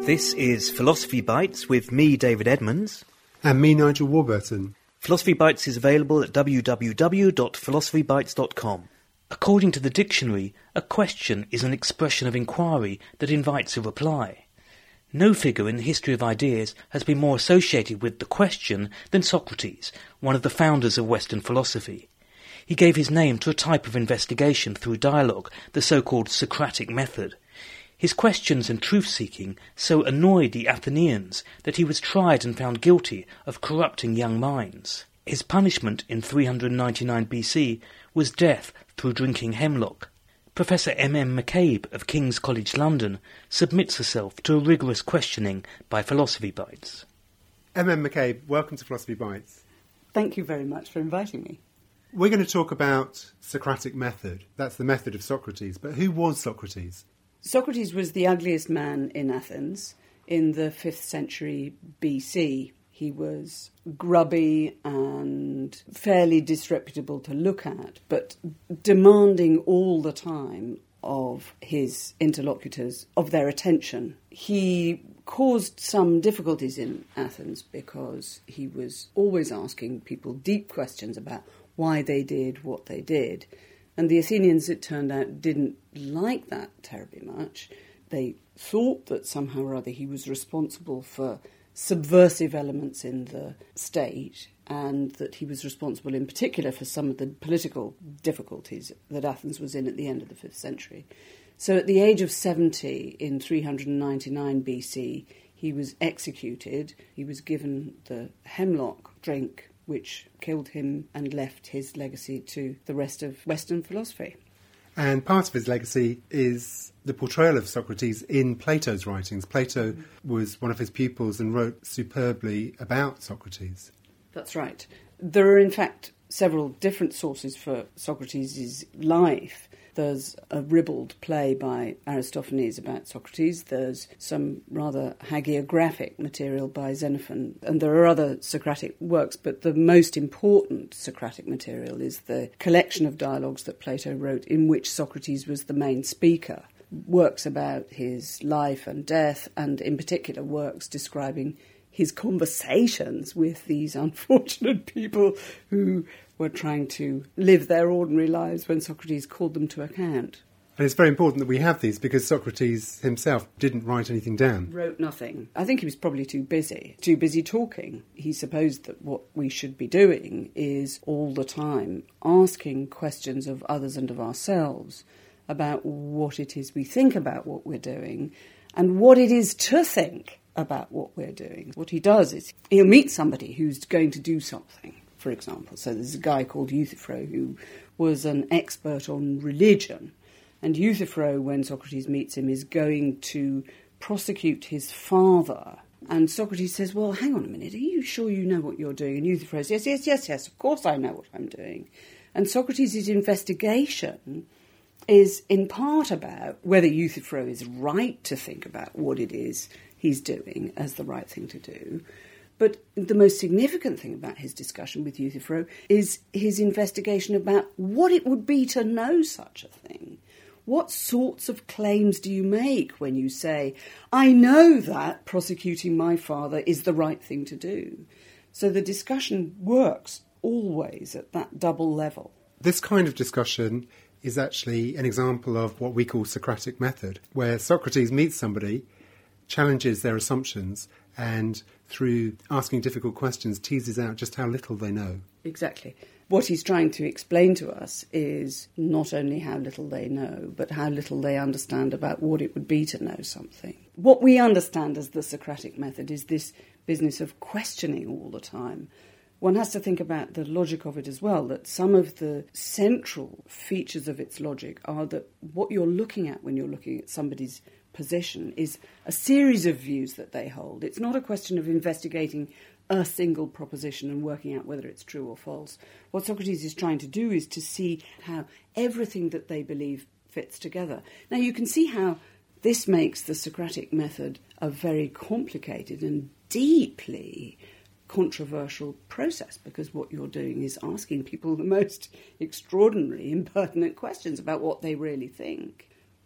This is Philosophy Bites with me, David Edmonds. And me, Nigel Warburton. Philosophy Bites is available at www.philosophybites.com. According to the dictionary, a question is an expression of inquiry that invites a reply. No figure in the history of ideas has been more associated with the question than Socrates, one of the founders of Western philosophy. He gave his name to a type of investigation through dialogue, the so-called Socratic method. His questions and truth-seeking so annoyed the Athenians that he was tried and found guilty of corrupting young minds. His punishment in 399 BC was death through drinking hemlock. Professor M.M. McCabe of King's College London submits herself to a rigorous questioning by Philosophy Bites. M.M. McCabe, welcome to Philosophy Bites. Thank you very much for inviting me. We're going to talk about Socratic method. That's the method of Socrates. But who was Socrates? Socrates was the ugliest man in Athens in the 5th century BC. He was grubby and fairly disreputable to look at, but demanding all the time of his interlocutors, of their attention. He caused some difficulties in Athens because he was always asking people deep questions about why they did what they did. And the Athenians, it turned out, didn't like that terribly much. They thought that somehow or other he was responsible for subversive elements in the state, and that he was responsible in particular for some of the political difficulties that Athens was in at the end of the 5th century. So at the age of 70 in 399 BC, he was executed. He was given the hemlock drink, which killed him and left his legacy to the rest of Western philosophy. And part of his legacy is the portrayal of Socrates in Plato's writings. Plato was one of his pupils and wrote superbly about Socrates. That's right. There are, in fact, several different sources for Socrates' life. There's a ribald play by Aristophanes about Socrates. There's some rather hagiographic material by Xenophon. And there are other Socratic works, but the most important Socratic material is the collection of dialogues that Plato wrote in which Socrates was the main speaker. Works about his life and death, and in particular works describing his conversations with these unfortunate people who were trying to live their ordinary lives when Socrates called them to account. And it's very important that we have these because Socrates himself didn't write anything down. Wrote nothing. I think he was probably too busy talking. He supposed that what we should be doing is all the time asking questions of others and of ourselves about what it is we think about what we're doing and what it is to think about what we're doing. What he does is he'll meet somebody who's going to do something, for example. So there's a guy called Euthyphro who was an expert on religion. And Euthyphro, when Socrates meets him, is going to prosecute his father. And Socrates says, well, hang on a minute, are you sure you know what you're doing? And Euthyphro says, yes, of course I know what I'm doing. And Socrates' investigation is in part about whether Euthyphro is right to think about what it is he's doing as the right thing to do. But the most significant thing about his discussion with Euthyphro is his investigation about what it would be to know such a thing. What sorts of claims do you make when you say, I know that prosecuting my father is the right thing to do? So the discussion works always at that double level. This kind of discussion is actually an example of what we call Socratic method, where Socrates meets somebody, challenges their assumptions, and through asking difficult questions teases out just how little they know. Exactly. What he's trying to explain to us is not only how little they know, but how little they understand about what it would be to know something. What we understand as the Socratic method is this business of questioning all the time. One has to think about the logic of it as well, that some of the central features of its logic are that what you're looking at when you're looking at somebody's position is a series of views that they hold. It's not a question of investigating a single proposition and working out whether it's true or false. What Socrates is trying to do is to see how everything that they believe fits together. Now, you can see how this makes the Socratic method a very complicated and deeply controversial process, because what you're doing is asking people the most extraordinary, impertinent questions about what they really think.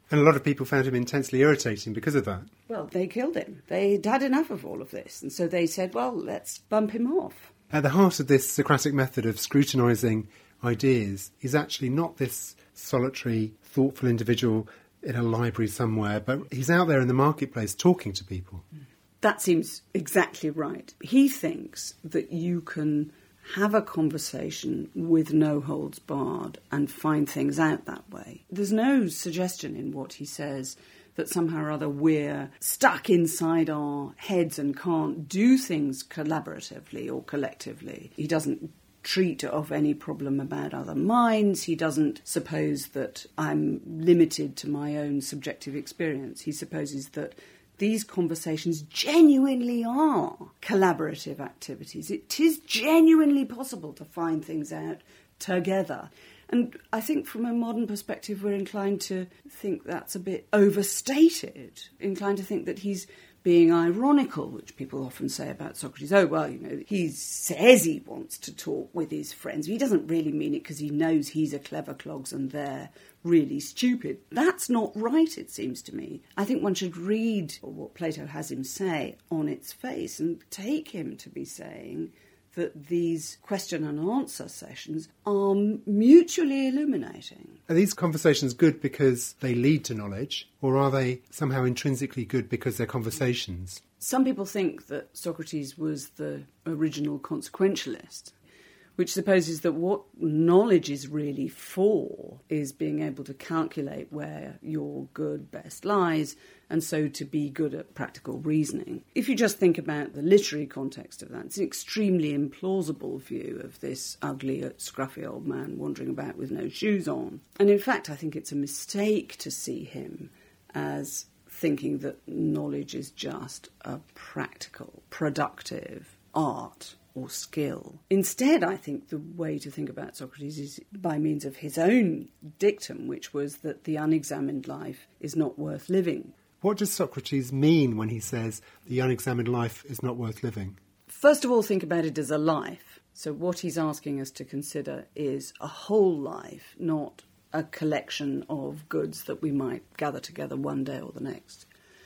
And a lot of people found him intensely irritating because of that. Well, they killed him. They'd had enough of all of this, and so they said, well, let's bump him off. At the heart of this Socratic method of scrutinising ideas is actually not this solitary, thoughtful individual in a library somewhere, but he's out there in the marketplace talking to people. That seems exactly right. He thinks that you can have a conversation with no holds barred and find things out that way. There's no suggestion in what he says that somehow or other we're stuck inside our heads and can't do things collaboratively or collectively. He doesn't treat of any problem about other minds. He doesn't suppose that I'm limited to my own subjective experience. He supposes that these conversations genuinely are collaborative activities. It is genuinely possible to find things out together. And I think from a modern perspective, we're inclined to think that's a bit overstated, inclined to think that he's being ironical, which people often say about Socrates. Oh, well, he says he wants to talk with his friends. He doesn't really mean it because he knows he's a clever clogs and they're really stupid. That's not right, it seems to me. I think one should read what Plato has him say on its face and take him to be saying that these question and answer sessions are mutually illuminating. Are these conversations good because they lead to knowledge, or are they somehow intrinsically good because they're conversations? Some people think that Socrates was the original consequentialist, which supposes that what knowledge is really for is being able to calculate where your good best lies, and so to be good at practical reasoning. If you just think about the literary context of that, it's an extremely implausible view of this ugly, scruffy old man wandering about with no shoes on. And in fact, I think it's a mistake to see him as thinking that knowledge is just a practical, productive art or skill. Instead, I think the way to think about Socrates is by means of his own dictum, which was that the unexamined life is not worth living. What does Socrates mean when he says the unexamined life is not worth living? First of all, think about it as a life. So what he's asking us to consider is a whole life, not a collection of goods that we might gather together one day or the next.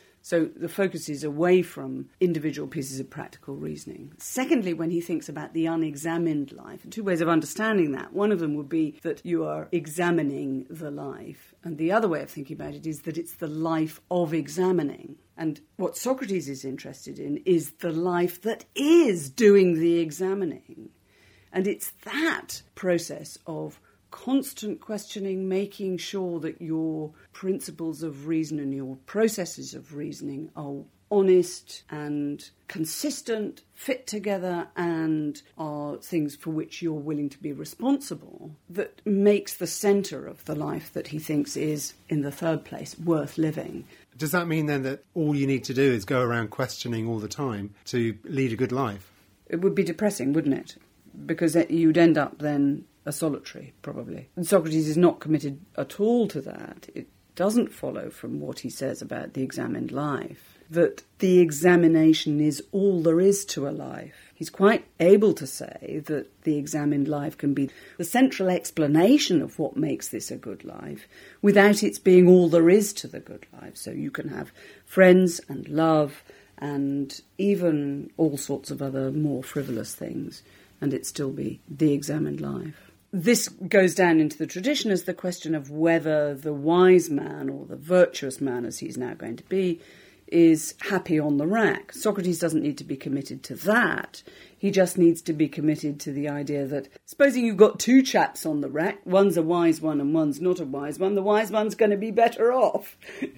So the focus is away from individual pieces of practical reasoning. Secondly, when he thinks about the unexamined life, two ways of understanding that. One of them would be that you are examining the life. And the other way of thinking about it is that it's the life of examining. And what Socrates is interested in is the life that is doing the examining. And it's that process of constant questioning, making sure that your principles of reason and your processes of reasoning are honest and consistent, fit together, and are things for which you're willing to be responsible, that makes the centre of the life that he thinks is, in the third place, worth living. Does that mean then that all you need to do is go around questioning all the time to lead a good life? It would be depressing, wouldn't it? Because you'd end up then a solitary, probably. And Socrates is not committed at all to that. It doesn't follow from what he says about the examined life that the examination is all there is to a life. He's quite able to say that the examined life can be the central explanation of what makes this a good life without its being all there is to the good life. So you can have friends and love and even all sorts of other more frivolous things, and it still be the examined life. This goes down into the tradition as the question of whether the wise man, or the virtuous man as he's now going to be, is happy on the rack. Socrates doesn't need to be committed to that. He just needs to be committed to the idea that, supposing you've got two chaps on the rack, one's a wise one and one's not a wise one, the wise one's going to be better off.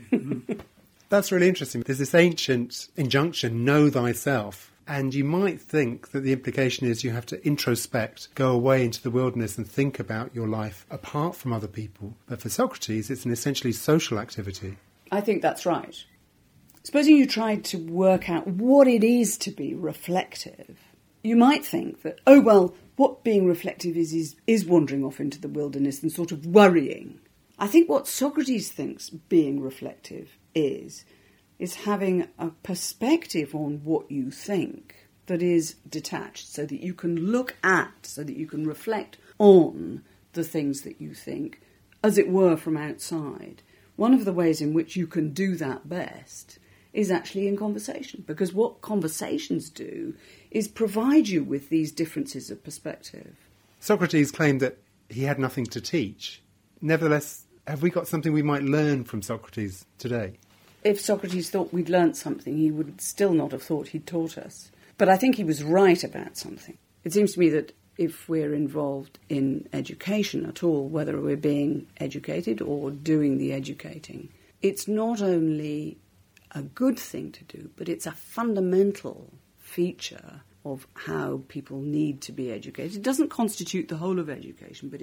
That's really interesting. There's this ancient injunction, know thyself. And you might think that the implication is you have to introspect, go away into the wilderness and think about your life apart from other people. But for Socrates, it's an essentially social activity. I think that's right. Supposing you tried to work out what it is to be reflective, you might think that, oh, well, what being reflective is wandering off into the wilderness and sort of worrying. I think what Socrates thinks being reflective is having a perspective on what you think that is detached, so that you can look at, so that you can reflect on the things that you think, as it were, from outside. one of the ways in which you can do that best is actually in conversation, because what conversations do is provide you with these differences of perspective. Socrates claimed that he had nothing to teach. Nevertheless, have we got something we might learn from Socrates today? If Socrates thought we'd learnt something, he would still not have thought he'd taught us. But I think he was right about something. It seems to me that if we're involved in education at all, whether we're being educated or doing the educating, it's not only a good thing to do, but it's a fundamental feature of how people need to be educated. It doesn't constitute the whole of education, but